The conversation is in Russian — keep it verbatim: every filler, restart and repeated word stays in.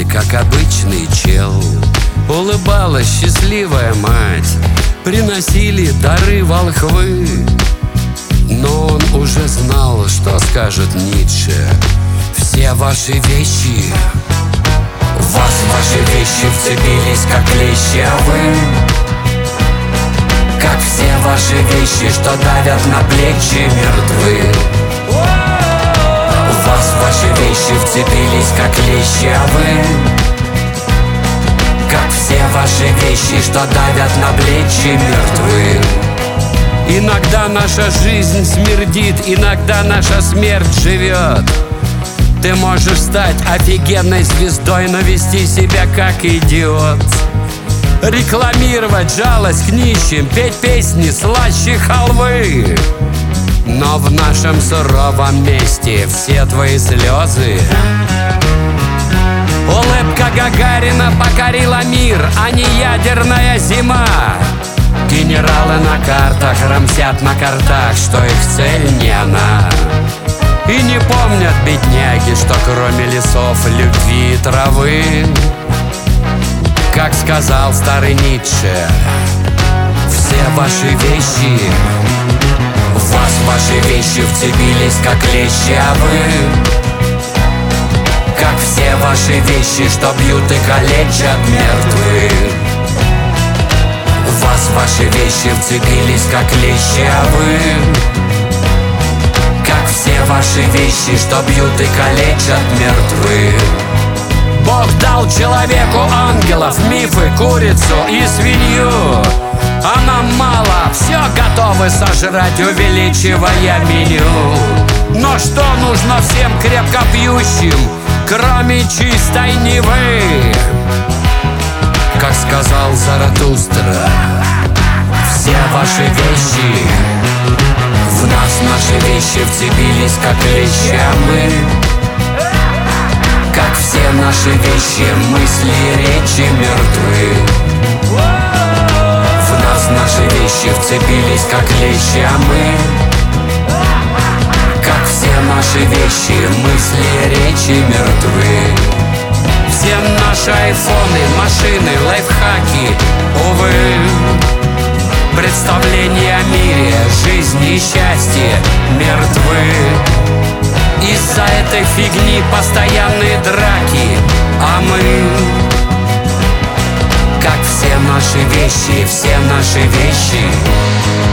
как обычный чел. Улыбалась счастливая мать, приносили дары волхвы. Но он уже знал, что скажет Ницше: все ваши вещи, в вас ваши вещи вцепились, как клещи, а вы, как все ваши вещи, что давят на плечи, мертвы. В вас ваши вещи вцепились, как клещи, а вы, как все ваши вещи, что давят на плечи, мертвы. Иногда наша жизнь смердит, иногда наша смерть живет. Ты можешь стать офигенной звездой, но вести себя как идиот. Рекламировать жалость к нищим, петь песни слаще халвы. Но в нашем суровом месте все твои слезы. Улыбка Гагарина покорила мир, а не ядерная зима. Генералы на картах рамсят на картах, что их цель не она. И не помнят бедняги, что кроме лесов, любви и травы, как сказал старый Ницше, все ваши вещи, в вас ваши вещи вцепились, как клещи, а вы, как все ваши вещи, что бьют и калечат, мертвы. В вас ваши вещи вцепились, как клещи, а вы, как все ваши вещи, что бьют и калечат, мертвы. Бог дал человеку ангелов, мифы, курицу и свинью, а нам мало, все готовы сожрать, увеличивая меню. Но что нужно всем крепко пьющим, кроме чистой Невы? Как сказал Заратустра, все ваши вещи, в нас наши вещи вцепились, как клещи, а мы, как все наши вещи, мысли и речи, мертвы. В нас наши вещи вцепились, как клещи, а мы, как все наши вещи, мысли и речи, мертвы. Все наши айфоны, машины, лайфхаки, увы, представления о мире, жизни и счастье, мертвы. Из-за этой фигни постоянные драки, а мы, как все наши вещи, все наши вещи,